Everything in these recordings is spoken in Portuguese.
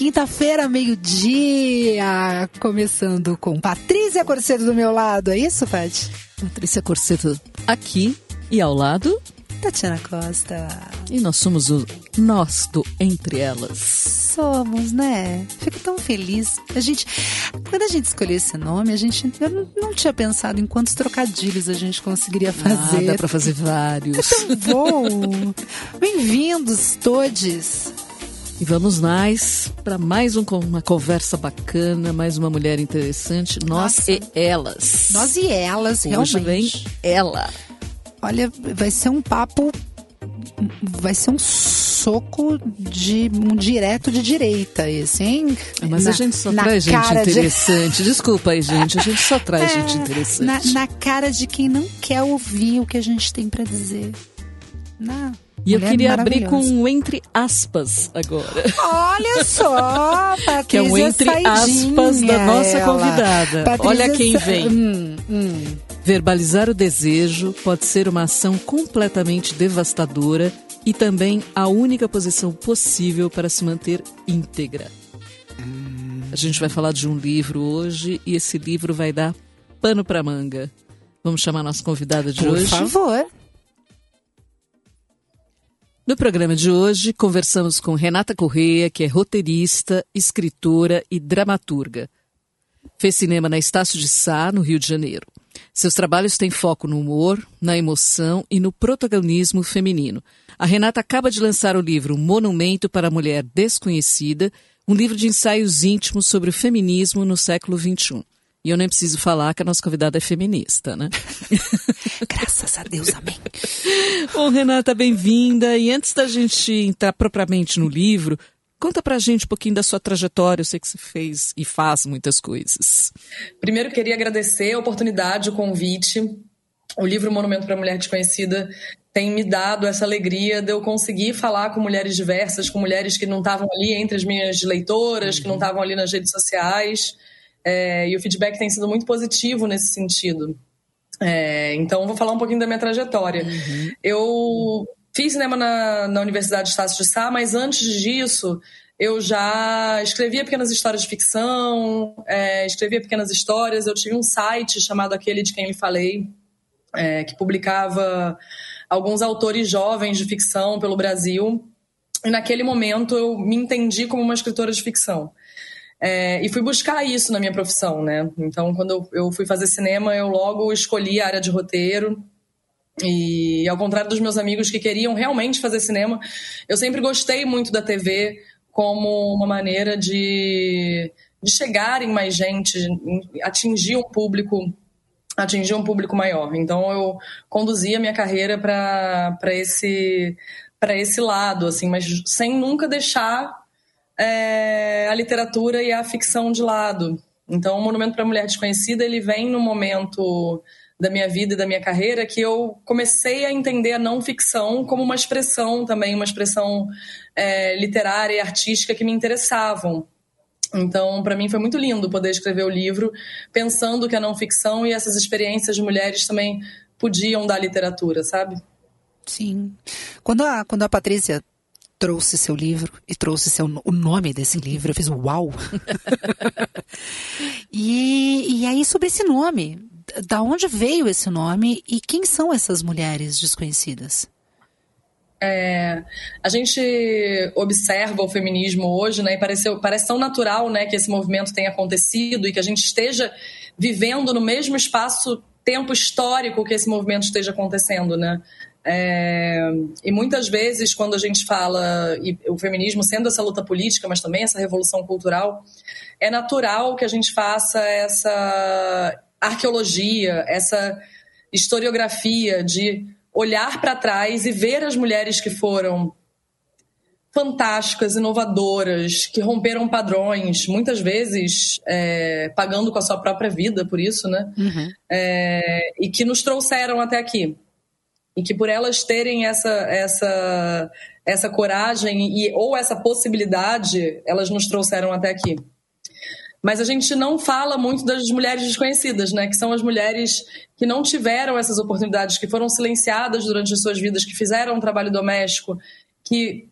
quinta-feira, meio-dia, começando com Patrícia Corseto do meu lado, é isso, Paty? Patrícia Corseto aqui e ao lado, Tatiana Costa. E nós somos o Nós do Entre Elas. Somos, né? Fico tão feliz. Quando a gente escolheu esse nome, eu não tinha pensado em quantos trocadilhos a gente conseguiria fazer. Dá pra fazer vários. É tão bom. Bem-vindos todos. E vamos nós para mais uma conversa bacana, mais uma mulher interessante. Nós e elas. Nós e elas, realmente. Hoje vem ela. Olha, vai ser um papo, vai ser um soco direto de direita esse, hein? Mas a gente só traz gente interessante. Desculpa aí, gente, a gente só traz gente interessante. Na cara de quem não quer ouvir o que a gente tem pra dizer. E eu queria abrir com um entre aspas agora. Olha só, Patrícia, que é um entre aspas da nossa convidada. Patrícia, olha quem vem. Verbalizar o desejo pode ser uma ação completamente devastadora e também a única posição possível para se manter íntegra. A gente vai falar de um livro hoje e esse livro vai dar pano para manga. Vamos chamar a nossa convidada de hoje? Por favor. No programa de hoje, conversamos com Renata Corrêa, que é roteirista, escritora e dramaturga. Fez cinema na Estácio de Sá, no Rio de Janeiro. Seus trabalhos têm foco no humor, na emoção e no protagonismo feminino. A Renata acaba de lançar o livro Monumento para a Mulher Desconhecida, um livro de ensaios íntimos sobre o feminismo no século XXI. E eu nem preciso falar que a nossa convidada é feminista, né? Graças a Deus, amém. Bom, Renata, bem-vinda. E antes da gente entrar propriamente no livro, conta pra gente um pouquinho da sua trajetória. Eu sei que você fez e faz muitas coisas. Primeiro, queria agradecer a oportunidade, o convite. O livro Monumento para a Mulher Desconhecida tem me dado essa alegria de eu conseguir falar com mulheres diversas, com mulheres que não estavam ali entre as minhas leitoras, que não estavam ali nas redes sociais. E o feedback tem sido muito positivo nesse sentido. Então, vou falar um pouquinho da minha trajetória. Eu fiz cinema na Universidade de Estácio de Sá, mas antes disso, eu já escrevia pequenas histórias de ficção, escrevia pequenas histórias. Eu tive um site chamado Aquele de Quem Lhe Falei, que publicava alguns autores jovens de ficção pelo Brasil. E naquele momento, eu me entendi como uma escritora de ficção. E fui buscar isso na minha profissão, né? Então, quando eu fui fazer cinema, eu logo escolhi a área de roteiro. E ao contrário dos meus amigos que queriam realmente fazer cinema, eu sempre gostei muito da TV como uma maneira de chegar em mais gente, atingir um público maior. Então, eu conduzi a minha carreira para esse lado, assim, mas sem nunca deixar a literatura e a ficção de lado. Então, o Monumento para a Mulher Desconhecida, ele vem no momento da minha vida e da minha carreira que eu comecei a entender a não ficção como uma expressão também, uma expressão literária e artística que me interessavam. Então, para mim foi muito lindo poder escrever o livro pensando que a não ficção e essas experiências de mulheres também podiam dar literatura, sabe? Sim. Quando a Patrícia trouxe seu livro e trouxe o nome desse livro, eu fiz uau! E aí, sobre esse nome, da onde veio esse nome e quem são essas mulheres desconhecidas? A gente observa o feminismo hoje, né, e parece tão natural, né, que esse movimento tenha acontecido e que a gente esteja vivendo no mesmo espaço-tempo histórico que esse movimento esteja acontecendo, né? E muitas vezes, quando a gente fala, e o feminismo sendo essa luta política, mas também essa revolução cultural, é natural que a gente faça essa arqueologia, essa historiografia de olhar para trás e ver as mulheres que foram fantásticas, inovadoras, que romperam padrões, muitas vezes pagando com a sua própria vida por isso, né? E que nos trouxeram até aqui. E que por elas terem essa coragem ou essa possibilidade, elas nos trouxeram até aqui. Mas a gente não fala muito das mulheres desconhecidas, né? Que são as mulheres que não tiveram essas oportunidades, que foram silenciadas durante as suas vidas, que fizeram um trabalho doméstico, que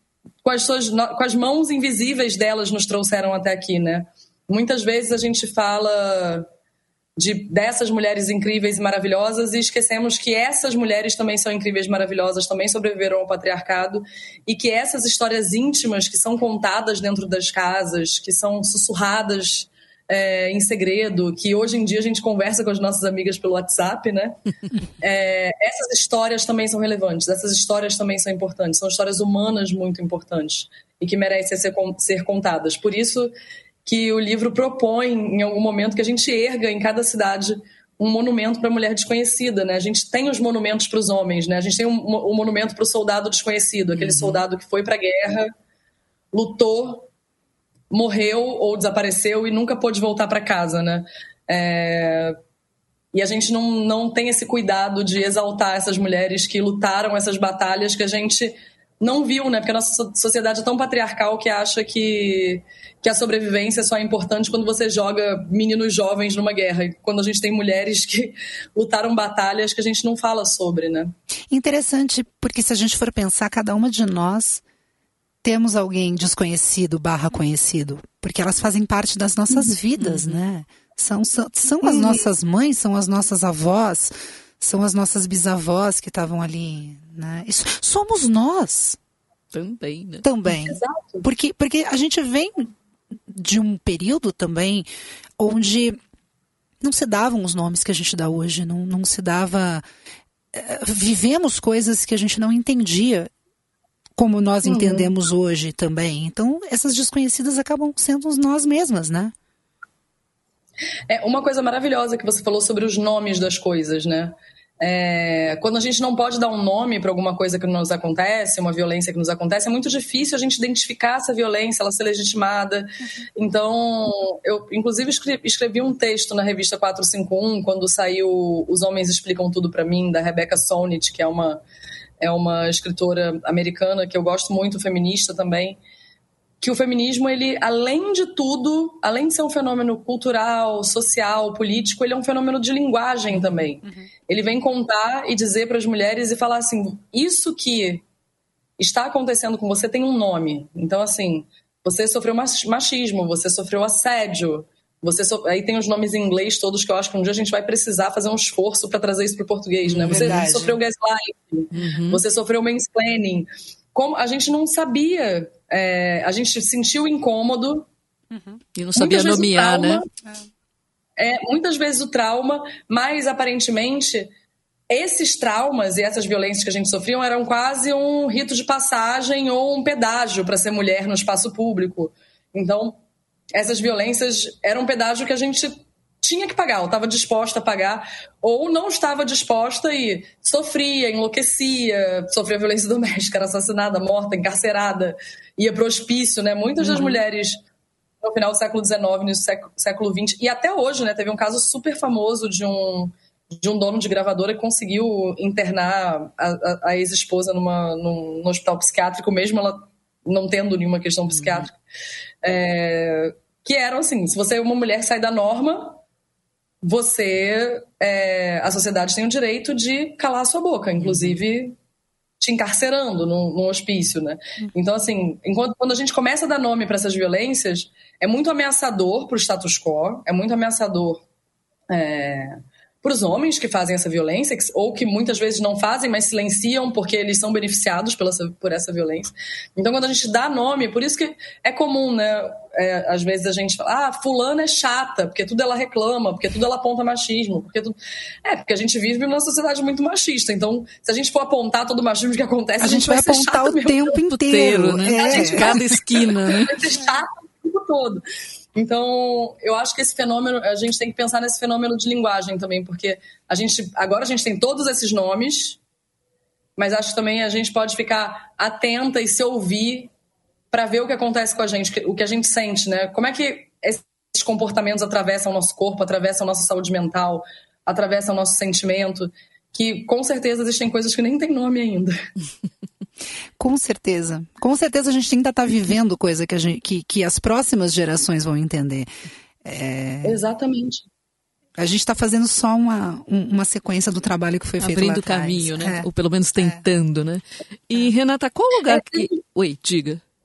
com as mãos invisíveis delas nos trouxeram até aqui, né? Muitas vezes a gente fala dessas mulheres incríveis e maravilhosas e esquecemos que essas mulheres também são incríveis e maravilhosas, também sobreviveram ao patriarcado, e que essas histórias íntimas que são contadas dentro das casas, que são sussurradas em segredo, que hoje em dia a gente conversa com as nossas amigas pelo WhatsApp, né? Essas histórias também são relevantes, essas histórias também são importantes, são histórias humanas muito importantes e que merecem ser contadas. Por isso que o livro propõe, em algum momento, que a gente erga em cada cidade um monumento para a mulher desconhecida, né? A gente tem os monumentos para os homens, né? A gente tem um monumento para o soldado desconhecido, aquele soldado que foi para a guerra, lutou, morreu ou desapareceu e nunca pôde voltar para casa, né? E a gente não tem esse cuidado de exaltar essas mulheres que lutaram essas batalhas que a gente não viu, né? Porque a nossa sociedade é tão patriarcal que acha que a sobrevivência só é importante quando você joga meninos jovens numa guerra. E quando a gente tem mulheres que lutaram batalhas que a gente não fala sobre, né? Interessante, porque se a gente for pensar, cada uma de nós temos alguém desconhecido / conhecido, porque elas fazem parte das nossas vidas, né? São as nossas mães, são as nossas avós, são as nossas bisavós que estavam ali, né? Isso, somos nós. Também, né? Também. Exato. Porque a gente vem de um período também onde não se davam os nomes que a gente dá hoje, não se dava... Vivemos coisas que a gente não entendia como nós entendemos hoje também. Então, essas desconhecidas acabam sendo nós mesmas, né? Uma coisa maravilhosa que você falou sobre os nomes das coisas, né? Quando a gente não pode dar um nome para alguma coisa que nos acontece, uma violência que nos acontece, é muito difícil a gente identificar essa violência, ela ser legitimada. Então, eu inclusive escrevi um texto na revista 451, quando saiu Os Homens Explicam Tudo para Mim, da Rebecca Solnit, que é uma escritora americana que eu gosto muito, feminista também, que o feminismo, ele, além de tudo, além de ser um fenômeno cultural, social, político, ele é um fenômeno de linguagem também. Ele vem contar e dizer para as mulheres e falar assim, isso que está acontecendo com você tem um nome. Então, assim, você sofreu machismo, você sofreu assédio, aí tem os nomes em inglês todos que eu acho que um dia a gente vai precisar fazer um esforço para trazer isso para o português, né? Você sofreu gaslighting, você sofreu mansplaining. Como a gente não sabia, a gente sentiu incômodo. E não sabia nomear, trauma, né? Muitas vezes o trauma, mas aparentemente esses traumas e essas violências que a gente sofreu eram quase um rito de passagem ou um pedágio para ser mulher no espaço público. Então, essas violências eram um pedágio que a gente tinha que pagar, ou estava disposta a pagar, ou não estava disposta e sofria, enlouquecia, sofria violência doméstica, era assassinada, morta, encarcerada, ia para o hospício, né? Muitas das mulheres no final do século XIX, no século XX, e até hoje, né? Teve um caso super famoso de um dono de gravadora que conseguiu internar a ex-esposa num hospital psiquiátrico, mesmo ela não tendo nenhuma questão psiquiátrica. Que eram assim, se você é uma mulher que sai da norma, a sociedade tem o direito de calar a sua boca, inclusive te encarcerando num hospício, né? Então, assim, quando a gente começa a dar nome para essas violências, é muito ameaçador para o status quo, é muito ameaçador para os homens que fazem essa violência, ou que muitas vezes não fazem, mas silenciam porque eles são beneficiados por essa violência. Então, quando a gente dá nome, por isso que é comum, né? Às vezes a gente fala, fulana é chata, porque tudo ela reclama, porque tudo ela aponta machismo, porque a gente vive numa sociedade muito machista. Então, se a gente for apontar todo o machismo que acontece, a gente vai apontar o tempo inteiro, né? Cada esquina, né? Vai ser chato o tempo todo. Então, eu acho que esse fenômeno, a gente tem que pensar nesse fenômeno de linguagem também, porque agora a gente tem todos esses nomes, mas acho que também a gente pode ficar atenta e se ouvir para ver o que acontece com a gente, o que a gente sente, né? Como é que esses comportamentos atravessam o nosso corpo, atravessam a nossa saúde mental, atravessam o nosso sentimento, que com certeza existem coisas que nem tem nome ainda. Com certeza. Com certeza a gente ainda está vivendo coisa que as próximas gerações vão entender. Exatamente. A gente está fazendo só uma sequência do trabalho que foi feito lá atrás. Abrindo caminho, né? Ou pelo menos tentando, né? E, Renata, qual lugar que... Oi, diga.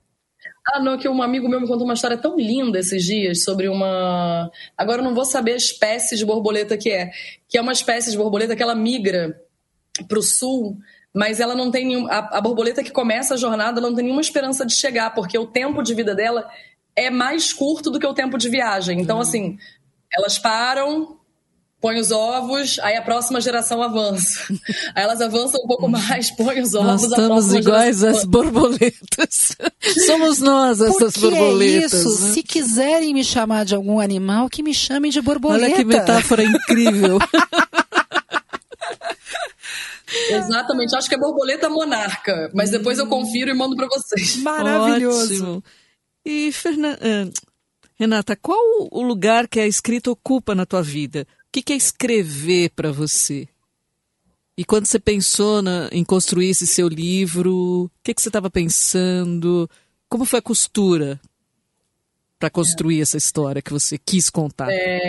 Não, que um amigo meu me contou uma história tão linda esses dias sobre uma... Agora eu não vou saber a espécie de borboleta que é uma espécie de borboleta que ela migra para o sul, mas ela não tem nenhum... A borboleta que começa a jornada, ela não tem nenhuma esperança de chegar, porque o tempo de vida dela é mais curto do que o tempo de viagem. Então, assim, elas param, põem os ovos, aí a próxima geração avança. Aí elas avançam um pouco mais, põem os ovos, nós estamos iguais às borboletas. Somos nós essas borboletas. É isso. Né? Se quiserem me chamar de algum animal, que me chamem de borboleta. Olha que metáfora incrível. Exatamente, acho que é borboleta monarca, mas depois eu confiro e mando para vocês. Maravilhoso. Ótimo. E Renata, qual o lugar que a escrita ocupa na tua vida? O que é escrever para você? E quando você pensou em construir esse seu livro, o que você estava pensando? Como foi a costura para construir essa história que você quis contar?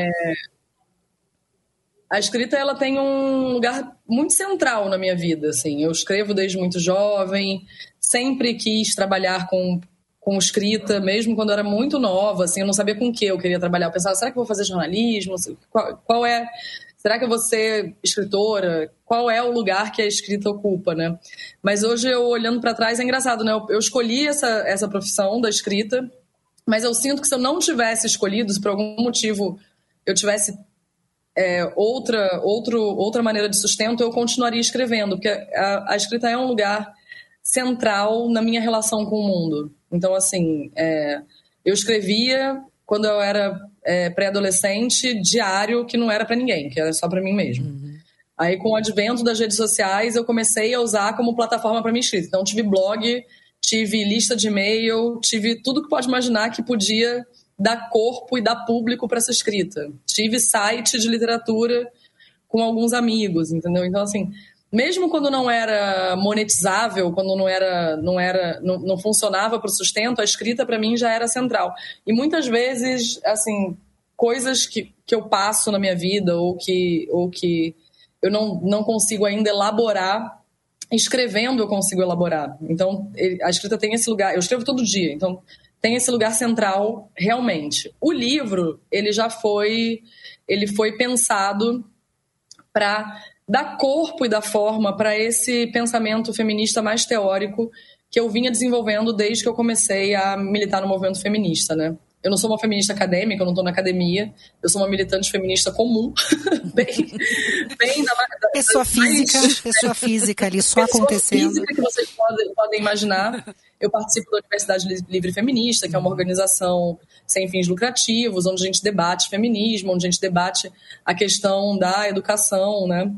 A escrita, ela tem um lugar muito central na minha vida, assim. Eu escrevo desde muito jovem, sempre quis trabalhar com escrita, mesmo quando eu era muito nova, assim, eu não sabia com o que eu queria trabalhar. Eu pensava, será que eu vou fazer jornalismo? Qual é... Será que eu vou ser escritora? Qual é o lugar que a escrita ocupa, né? Mas hoje, eu olhando para trás, é engraçado, né? Eu escolhi essa profissão da escrita, mas eu sinto que se eu não tivesse escolhido, se por algum motivo eu tivesse outra maneira de sustento, eu continuaria escrevendo, porque a escrita é um lugar central na minha relação com o mundo. Então, assim, eu escrevia quando eu era pré-adolescente, diário que não era para ninguém, que era só para mim mesmo. Uhum. Aí, com o advento das redes sociais, eu comecei a usar como plataforma para minha escrita. Então, tive blog, tive lista de e-mail, tive tudo que pode imaginar que podia dar corpo e dar público para essa escrita. Tive site de literatura com alguns amigos, entendeu? Então, assim, mesmo quando não era monetizável, quando não funcionava para o sustento, a escrita para mim já era central. E muitas vezes, assim, coisas que eu passo na minha vida ou que eu não consigo ainda elaborar, escrevendo eu consigo elaborar. Então, a escrita tem esse lugar. Eu escrevo todo dia, então tem esse lugar central realmente. O livro, ele foi pensado para dar corpo e dar forma para esse pensamento feminista mais teórico que eu vinha desenvolvendo desde que eu comecei a militar no movimento feminista, né? Eu não sou uma feminista acadêmica, eu não estou na academia, eu sou uma militante feminista comum, bem pessoa física ali, só acontecendo. Pessoa física que vocês podem imaginar. Eu participo da Universidade Livre Feminista, que é uma organização sem fins lucrativos, onde a gente debate feminismo, onde a gente debate a questão da educação, né?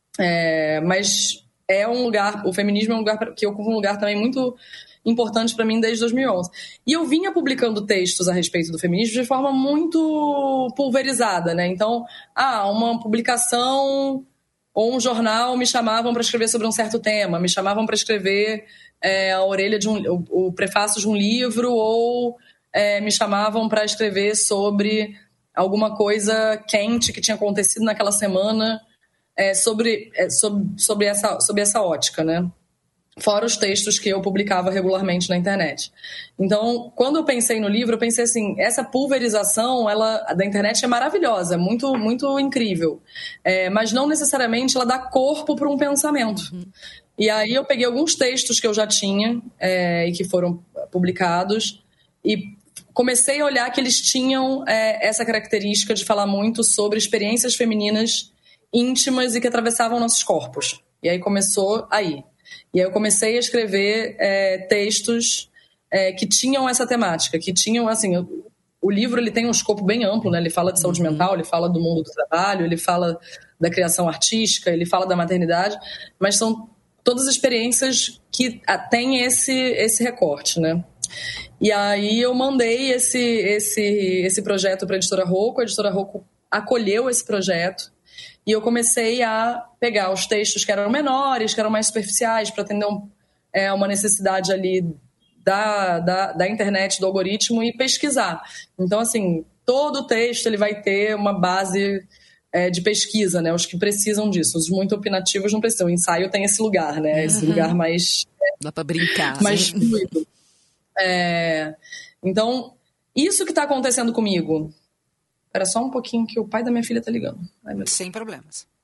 Mas é um lugar, o feminismo é um lugar que ocupa um lugar também muito importante para mim desde 2011. E eu vinha publicando textos a respeito do feminismo de forma muito pulverizada, né? Então, uma publicação ou um jornal me chamavam para escrever sobre um certo tema, me chamavam para escrever a orelha de o prefácio de um livro, ou me chamavam para escrever sobre alguma coisa quente que tinha acontecido naquela semana, sobre essa ótica, né? Fora os textos que eu publicava regularmente na internet. Então, quando eu pensei no livro, eu pensei assim, essa pulverização da internet é maravilhosa, muito, muito incrível, mas não necessariamente ela dá corpo para um pensamento. E aí eu peguei alguns textos que eu já tinha e que foram publicados e comecei a olhar que eles tinham essa característica de falar muito sobre experiências femininas íntimas e que atravessavam nossos corpos. E aí começou aí. E aí eu comecei a escrever textos que tinham essa temática, que tinham, assim, o livro ele tem um escopo bem amplo, né? Ele fala de saúde mental, ele fala do mundo do trabalho, ele fala da criação artística, ele fala da maternidade, mas são todas experiências que têm esse recorte, né? E aí eu mandei esse projeto para a Editora Rocco acolheu esse projeto, e eu comecei a pegar os textos que eram menores, que eram mais superficiais, para atender uma necessidade ali da internet, do algoritmo, e pesquisar. Então, assim, todo texto ele vai ter uma base de pesquisa, né? Os que precisam disso. Os muito opinativos não precisam. O ensaio tem esse lugar, né? Esse lugar mais... Dá para brincar. Mais fluido. Então, isso que está acontecendo comigo. Espera só um pouquinho que o pai da minha filha está ligando. Sem problemas.